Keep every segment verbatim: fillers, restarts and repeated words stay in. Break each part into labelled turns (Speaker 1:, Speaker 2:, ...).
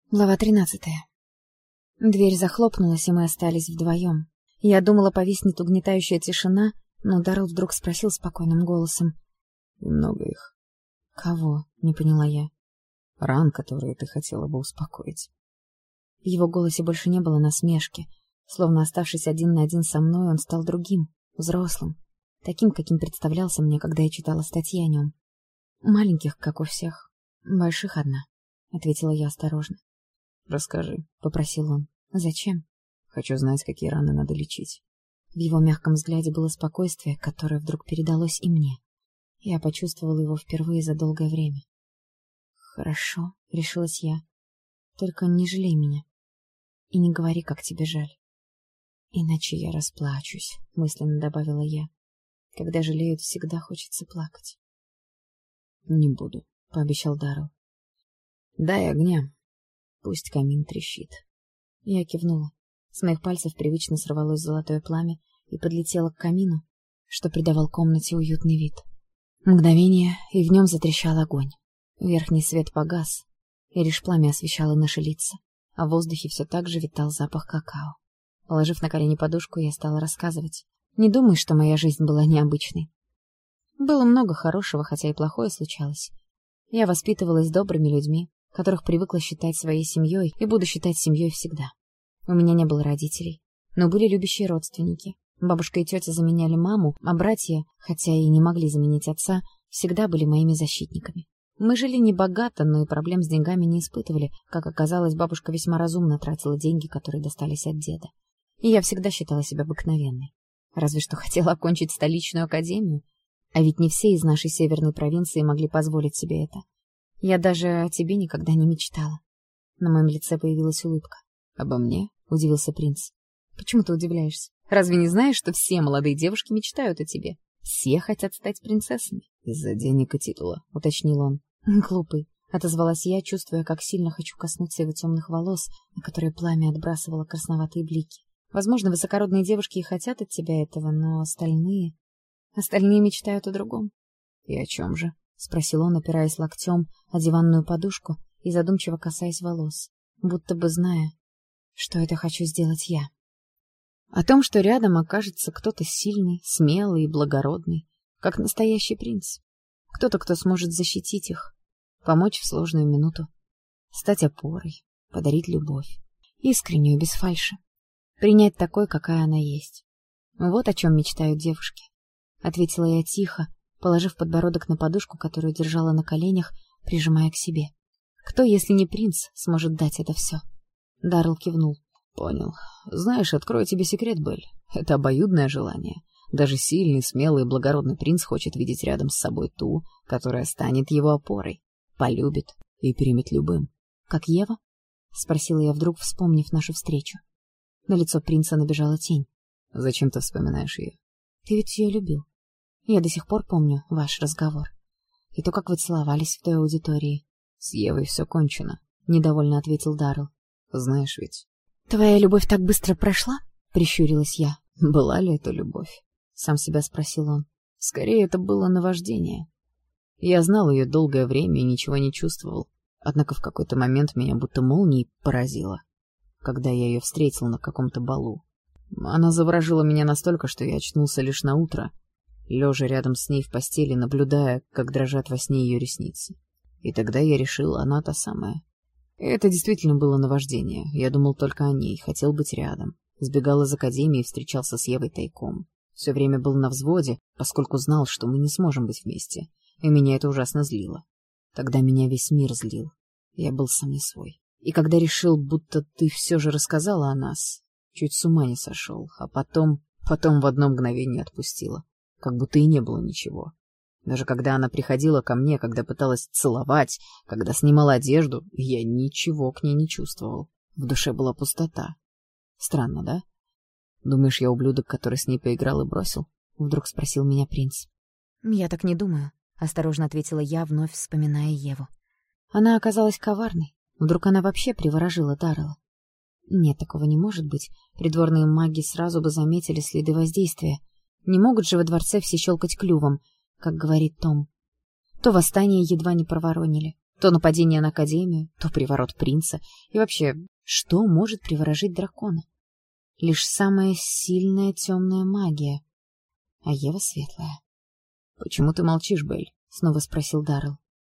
Speaker 1: Глава тринадцатая. Дверь захлопнулась, и мы остались вдвоем. Я думала, повиснет угнетающая тишина, но Даррелл вдруг спросил спокойным голосом.
Speaker 2: — И много их?
Speaker 1: — Кого? — не поняла я.
Speaker 2: — Ран, которые ты хотела бы успокоить.
Speaker 1: В его голосе больше не было насмешки. Словно оставшись один на один со мной, он стал другим, взрослым, таким, каким представлялся мне, когда я читала статьи о нем. — Маленьких, как у всех. Больших одна, — ответила я осторожно.
Speaker 2: «Расскажи»,
Speaker 1: — попросил он. «Зачем?»
Speaker 2: «Хочу знать, какие раны надо лечить».
Speaker 1: В его мягком взгляде было спокойствие, которое вдруг передалось и мне. Я почувствовала его впервые за долгое время. «Хорошо», — решилась я. «Только не жалей меня. И не говори, как тебе жаль. Иначе я расплачусь», — мысленно добавила я. «Когда жалеют, всегда хочется плакать».
Speaker 2: «Не буду»,
Speaker 1: — пообещал Даррелл.
Speaker 2: «Дай огня. Пусть камин трещит».
Speaker 1: Я кивнула. С моих пальцев привычно сорвалось золотое пламя и подлетело к камину, что придавал комнате уютный вид. Мгновение, и в нем затрещал огонь. Верхний свет погас, и лишь пламя освещало наши лица, а в воздухе все так же витал запах какао. Положив на колени подушку, я стала рассказывать. Не думай, что моя жизнь была необычной. Было много хорошего, хотя и плохое случалось. Я воспитывалась добрыми людьми, которых привыкла считать своей семьей и буду считать семьей всегда. У меня не было родителей, но были любящие родственники. Бабушка и тетя заменяли маму, а братья, хотя и не могли заменить отца, всегда были моими защитниками. Мы жили небогато, но и проблем с деньгами не испытывали. Как оказалось, бабушка весьма разумно тратила деньги, которые достались от деда. И я всегда считала себя обыкновенной. Разве что хотела окончить столичную академию. А ведь не все из нашей северной провинции могли позволить себе это. Я даже о тебе никогда не мечтала. На моем лице появилась улыбка. — Обо мне? — удивился принц. — Почему ты удивляешься? Разве не знаешь, что все молодые девушки мечтают о тебе? Все хотят стать принцессами.
Speaker 2: — Из-за денег и титула,
Speaker 1: — уточнил он. — Глупый, — отозвалась я, чувствуя, как сильно хочу коснуться его темных волос, на которые пламя отбрасывало красноватые блики. Возможно, высокородные девушки и хотят от тебя этого, но остальные... Остальные мечтают о другом.
Speaker 2: — И о чем же?
Speaker 1: — спросил он, опираясь локтем о диванную подушку и задумчиво касаясь волос, будто бы зная, что это хочу сделать я. О том, что рядом окажется кто-то сильный, смелый и благородный, как настоящий принц. Кто-то, кто сможет защитить их, помочь в сложную минуту, стать опорой, подарить любовь, искреннюю, без фальши, принять такой, какая она есть. Вот о чем мечтают девушки, — ответила я тихо, положив подбородок на подушку, которую держала на коленях, прижимая к себе. Кто, если не принц, сможет дать это все? Даррелл кивнул.
Speaker 2: — Понял. Знаешь, открою тебе секрет, Белль. Это обоюдное желание. Даже сильный, смелый и благородный принц хочет видеть рядом с собой ту, которая станет его опорой, полюбит и примет любым.
Speaker 1: — Как Ева? — спросила я вдруг, вспомнив нашу встречу. На лицо принца набежала тень.
Speaker 2: — Зачем ты вспоминаешь ее?
Speaker 1: — Ты ведь ее любил. Я до сих пор помню ваш разговор. И то, как вы целовались в той аудитории.
Speaker 2: — С Евой все кончено,
Speaker 1: — недовольно ответил Даррелл.
Speaker 2: — Знаешь ведь...
Speaker 1: — Твоя любовь так быстро прошла? — прищурилась я.
Speaker 2: — Была ли это любовь? — сам себя спросил он. — Скорее, это было наваждение. Я знал ее долгое время и ничего не чувствовал. Однако в какой-то момент меня будто молнией поразило, когда я ее встретил на каком-то балу. Она заворожила меня настолько, что я очнулся лишь на утро, лежа рядом с ней в постели, наблюдая, как дрожат во сне ее ресницы. И тогда я решил, она та самая. Это действительно было наваждение. Я думал только о ней, хотел быть рядом. Сбегал из академии и встречался с Евой тайком. Все время был на взводе, поскольку знал, что мы не сможем быть вместе. И меня это ужасно злило. Тогда меня весь мир злил. Я был сам не свой. И когда решил, будто ты все же рассказала о нас, чуть с ума не сошел, а потом, потом в одно мгновение отпустила. Как будто и не было ничего. Даже когда она приходила ко мне, когда пыталась целовать, когда снимала одежду, я ничего к ней не чувствовал. В душе была пустота. Странно, да? Думаешь, я ублюдок, который с ней поиграл и бросил? Вдруг спросил меня принц.
Speaker 1: Я так не думаю, осторожно ответила я, вновь вспоминая Еву. Она оказалась коварной. Вдруг она вообще приворожила Даррелла? Нет, такого не может быть. Придворные маги сразу бы заметили следы воздействия. Не могут же во дворце все щелкать клювом, как говорит Том. То восстание едва не проворонили, То нападение на Академию, то приворот принца. И вообще, что может приворожить дракона? Лишь самая сильная темная магия. А Ева светлая.
Speaker 2: «Почему ты молчишь, Белль?»
Speaker 1: — снова спросил Даррелл.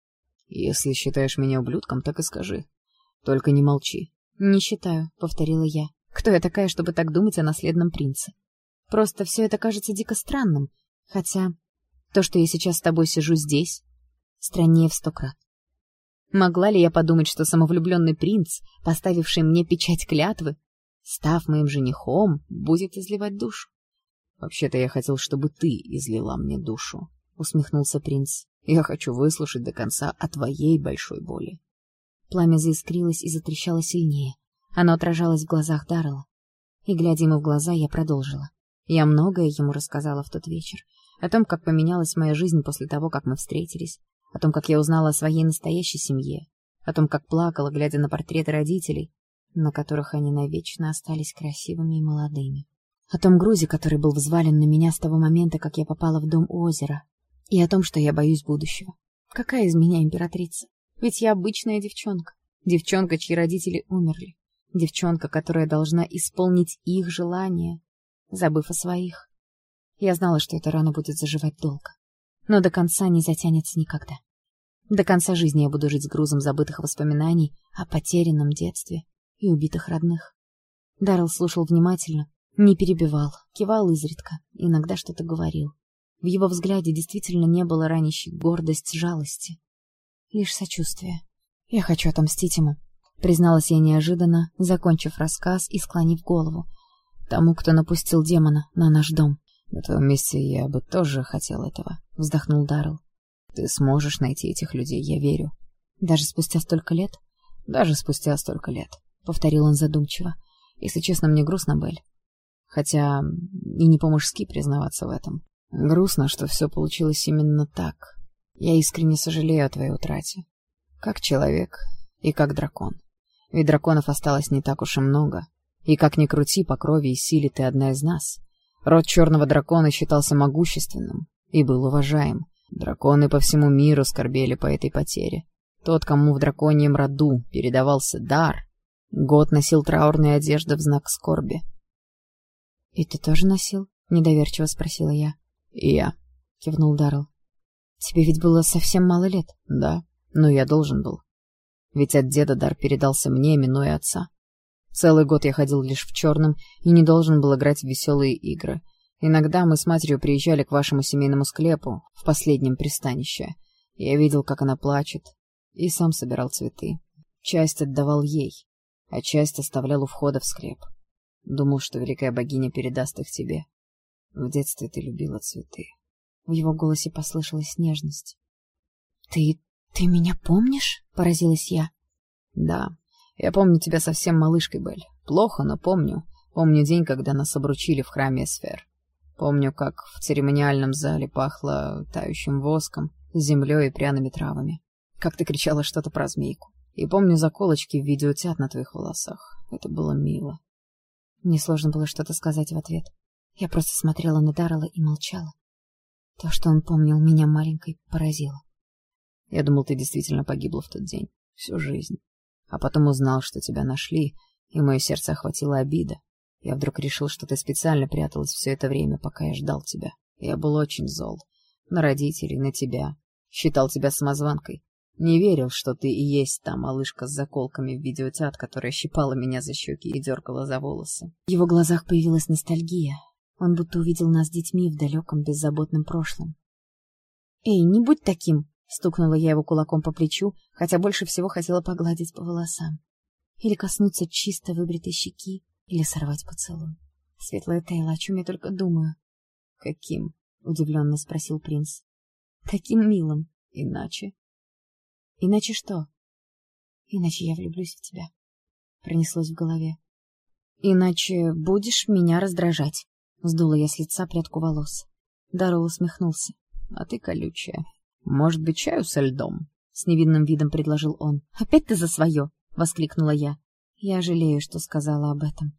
Speaker 2: «Если считаешь меня ублюдком, так и скажи. Только не молчи».
Speaker 1: «Не считаю», — повторила я. «Кто я такая, чтобы так думать о наследном принце? Просто все это кажется дико странным. Хотя то, что я сейчас с тобой сижу здесь, страннее в сто крат. Могла ли я подумать, что самовлюбленный принц, поставивший мне печать клятвы, став моим женихом, будет изливать душу?»
Speaker 2: «Вообще-то я хотел, чтобы ты излила мне душу»,
Speaker 1: — усмехнулся принц.
Speaker 2: «Я хочу выслушать до конца о твоей большой боли».
Speaker 1: Пламя заискрилось и затрещало сильнее. Оно отражалось в глазах Даррелла. И, глядя ему в глаза, я продолжила. Я многое ему рассказала в тот вечер. О том, как поменялась моя жизнь после того, как мы встретились. О том, как я узнала о своей настоящей семье. О том, как плакала, глядя на портреты родителей, на которых они навечно остались красивыми и молодыми. О том грузе, который был взвален на меня с того момента, как я попала в дом у озера. И о том, что я боюсь будущего. Какая из меня императрица? Ведь я обычная девчонка. Девчонка, чьи родители умерли. Девчонка, которая должна исполнить их желания, забыв о своих. Я знала, что эта рана будет заживать долго. Но до конца не затянется никогда. До конца жизни я буду жить с грузом забытых воспоминаний о потерянном детстве и убитых родных. Даррелл слушал внимательно, не перебивал, кивал изредка, иногда что-то говорил. В его взгляде действительно не было ранящей гордость, жалости. Лишь сочувствие. Я хочу отомстить ему, призналась я неожиданно, закончив рассказ и склонив голову. Тому, кто напустил демона на наш дом.
Speaker 2: «На твоем месте я бы тоже хотел этого», — вздохнул Даррелл. «Ты сможешь найти этих людей, я верю».
Speaker 1: «Даже спустя столько лет?»
Speaker 2: «Даже спустя столько лет»,
Speaker 1: — повторил он задумчиво.
Speaker 2: «Если честно, мне грустно, Белль. Хотя и не по-мужски признаваться в этом. Грустно, что все получилось именно так. Я искренне сожалею о твоей утрате. Как человек и как дракон. Ведь драконов осталось не так уж и много. И как ни крути, по крови и силе ты одна из нас. Род черного дракона считался могущественным и был уважаем. Драконы по всему миру скорбели по этой потере. Тот, кому в драконьем роду передавался дар, год носил траурные одежды в знак скорби.
Speaker 1: — И ты тоже носил? — недоверчиво спросила я.
Speaker 2: — И я,
Speaker 1: — кивнул Даррелл. — Тебе ведь было совсем мало лет.
Speaker 2: — Да, но я должен был. Ведь от деда дар передался мне, минуя отца. Целый год я ходил лишь в черном и не должен был играть в веселые игры. Иногда мы с матерью приезжали к вашему семейному склепу, в последнем пристанище. Я видел, как она плачет, и сам собирал цветы. Часть отдавал ей, а часть оставлял у входа в склеп. Думал, что великая богиня передаст их тебе. В детстве ты любила цветы.
Speaker 1: В его голосе послышалась нежность. — Ты... ты меня помнишь? — поразилась я.
Speaker 2: — Да. Я помню тебя совсем малышкой, Белль. Плохо, но помню. Помню день, когда нас обручили в храме Эсфер. Помню, как в церемониальном зале пахло тающим воском, землей и пряными травами. Как ты кричала что-то про змейку. И помню заколочки в виде утят на твоих волосах. Это было мило.
Speaker 1: Мне сложно было что-то сказать в ответ. Я просто смотрела на Даррелла и молчала. То, что он помнил меня маленькой, поразило.
Speaker 2: Я думал, ты действительно погибла в тот день. Всю жизнь. А потом узнал, что тебя нашли, и мое сердце охватила обида. Я вдруг решил, что ты специально пряталась все это время, пока я ждал тебя. Я был очень зол. На родителей, на тебя. Считал тебя самозванкой. Не верил, что ты и есть та малышка с заколками в виде утят, которая щипала меня за щеки и дергала за волосы.
Speaker 1: В его глазах появилась ностальгия. Он будто увидел нас с детьми в далеком беззаботном прошлом. «Эй, не будь таким!» — стукнула я его кулаком по плечу, хотя больше всего хотела погладить по волосам. Или коснуться чисто выбритой щеки, или сорвать поцелуй. Светлая Тейла, о чем я только думаю.
Speaker 2: — Каким?
Speaker 1: — удивленно спросил принц. — Таким милым.
Speaker 2: — Иначе?
Speaker 1: — Иначе что? — Иначе я влюблюсь в тебя. Пронеслось в голове. — Иначе будешь меня раздражать. Сдула я с лица прядку волос. Даррелл усмехнулся.
Speaker 2: — А ты колючая. Может быть, чаю со льдом?
Speaker 1: — с невинным видом предложил он. — Опять ты за свое! — воскликнула я. Я жалею, что сказала об этом.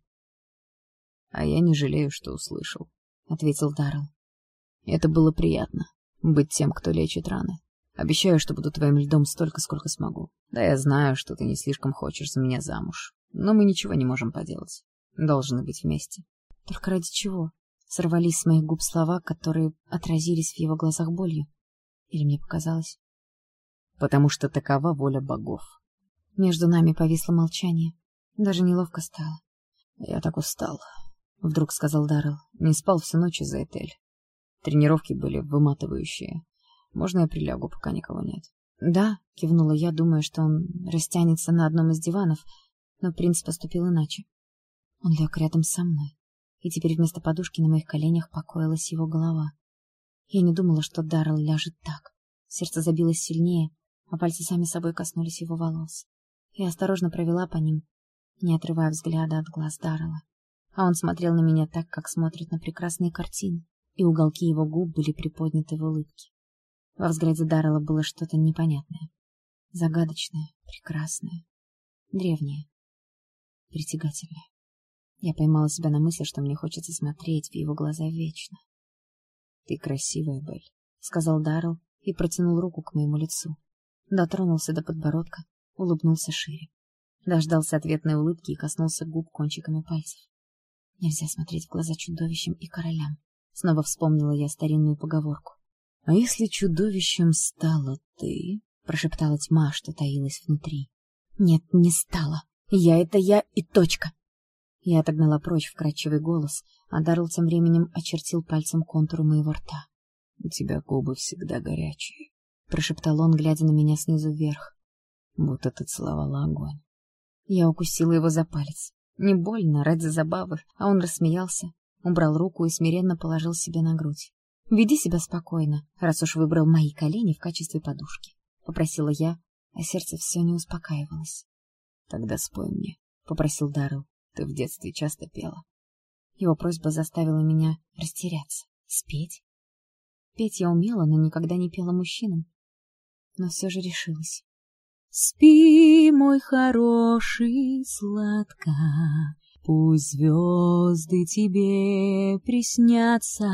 Speaker 2: — А я не жалею, что услышал,
Speaker 1: — ответил Даррелл.
Speaker 2: — Это было приятно, быть тем, кто лечит раны. Обещаю, что буду твоим льдом столько, сколько смогу. Да, я знаю, что ты не слишком хочешь за меня замуж. Но мы ничего не можем поделать. Должны быть вместе.
Speaker 1: Только ради чего? Сорвались с моих губ слова, которые отразились в его глазах болью. Или мне показалось?
Speaker 2: Потому что такова воля богов.
Speaker 1: Между нами повисло молчание. Даже неловко стало.
Speaker 2: Я так устал, вдруг сказал Даррелл. Не спал всю ночь из-за Этель. Тренировки были выматывающие. Можно я прилягу, пока никого нет?
Speaker 1: Да, кивнула я, думая, что он растянется на одном из диванов, но принц поступил иначе. Он лег рядом со мной, и теперь вместо подушки на моих коленях покоилась его голова. Я не думала, что Даррелл ляжет так. Сердце забилось сильнее, а пальцы сами собой коснулись его волос. Я осторожно провела по ним, не отрывая взгляда от глаз Даррелла. А он смотрел на меня так, как смотрит на прекрасные картины, и уголки его губ были приподняты в улыбке. Во взгляде Даррелла было что-то непонятное, загадочное, прекрасное, древнее, притягательное. Я поймала себя на мысли, что мне хочется смотреть в его глаза вечно.
Speaker 2: — Ты красивая, Белль,
Speaker 1: — сказал Даррелл и протянул руку к моему лицу. Дотронулся до подбородка, улыбнулся шире. Дождался ответной улыбки и коснулся губ кончиками пальцев. Нельзя смотреть в глаза чудовищам и королям. Снова вспомнила я старинную поговорку.
Speaker 2: — А если чудовищем стала ты? — прошептала тьма, что таилась внутри.
Speaker 1: — Нет, не стала. Я — это я и точка. Я отогнала прочь вкрадчивый голос, а Даррелл тем временем очертил пальцем контуры моего рта.
Speaker 2: — У тебя губы всегда горячие,
Speaker 1: — прошептал он, глядя на меня снизу вверх.
Speaker 2: — Будто ты целовала огонь.
Speaker 1: Я укусила его за палец. Не больно, ради забавы, а он рассмеялся, убрал руку и смиренно положил себе на грудь. — Веди себя спокойно, раз уж выбрал мои колени в качестве подушки, — попросила я, а сердце все не успокаивалось.
Speaker 2: — Тогда спой мне, — попросил Даррелл. — Ты в детстве часто пела.
Speaker 1: Его просьба заставила меня растеряться. Спеть? Петь я умела, но никогда не пела мужчинам. Но все же решилась. Спи, мой хороший, сладко, пусть звезды тебе приснятся,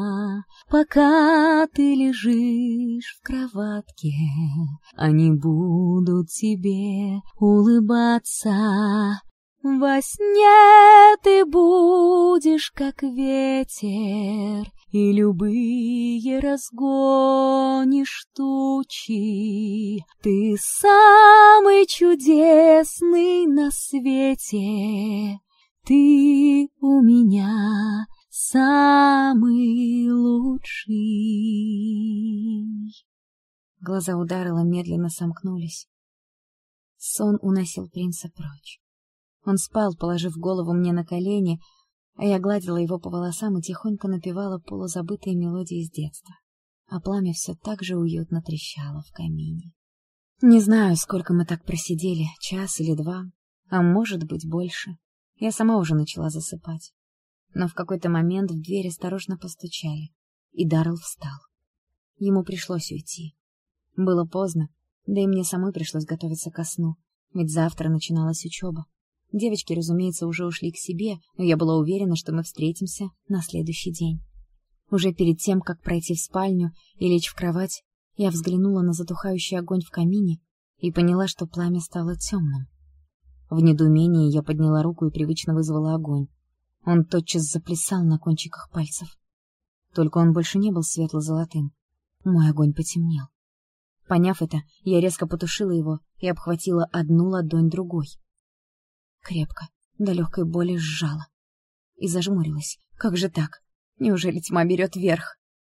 Speaker 1: пока ты лежишь в кроватке, они будут тебе улыбаться. Во сне ты будешь как ветер, и любые разгонишь тучи. Ты самый чудесный на свете, ты у меня самый лучший. Глаза у Даррелла медленно сомкнулись. Сон уносил принца прочь. Он спал, положив голову мне на колени, а я гладила его по волосам и тихонько напевала полузабытые мелодии из детства. А пламя все так же уютно трещало в камине. Не знаю, сколько мы так просидели, час или два, а может быть больше. Я сама уже начала засыпать. Но в какой-то момент в дверь осторожно постучали, и Даррелл встал. Ему пришлось уйти. Было поздно, да и мне самой пришлось готовиться ко сну, ведь завтра начиналась учеба. Девочки, разумеется, уже ушли к себе, но я была уверена, что мы встретимся на следующий день. Уже перед тем, как пройти в спальню и лечь в кровать, я взглянула на затухающий огонь в камине и поняла, что пламя стало темным. В недоумении я подняла руку и привычно вызвала огонь. Он тотчас заплясал на кончиках пальцев. Только он больше не был светло-золотым. Мой огонь потемнел. Поняв это, я резко потушила его и обхватила одну ладонь другой. Крепко, до легкой боли сжала. И зажмурилась. Как же так? Неужели тьма берет верх?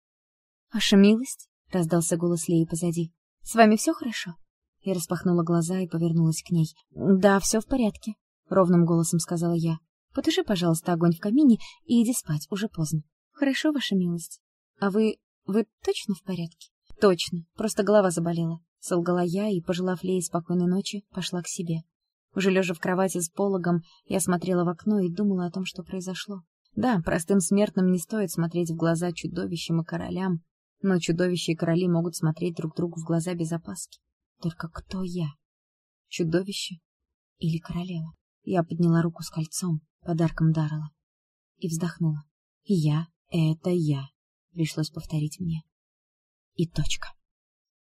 Speaker 1: — Ваша милость? — раздался голос Леи позади. — С вами все хорошо? Я распахнула глаза и повернулась к ней. — Да, все в порядке, — ровным голосом сказала я. — Потуши, пожалуйста, огонь в камине и иди спать, уже поздно. — Хорошо, ваша милость. — А вы... вы точно в порядке? — Точно, просто голова заболела. Солгала я и, пожелав Лее спокойной ночи, пошла к себе. Уже лежа в кровати с пологом, я смотрела в окно и думала о том, что произошло. Да, простым смертным не стоит смотреть в глаза чудовищам и королям, но чудовища и короли могут смотреть друг другу в глаза без опаски. Только кто я? Чудовище или королева? Я подняла руку с кольцом, подарком Даррелла, и вздохнула. Я — это я, пришлось повторить мне. И точка.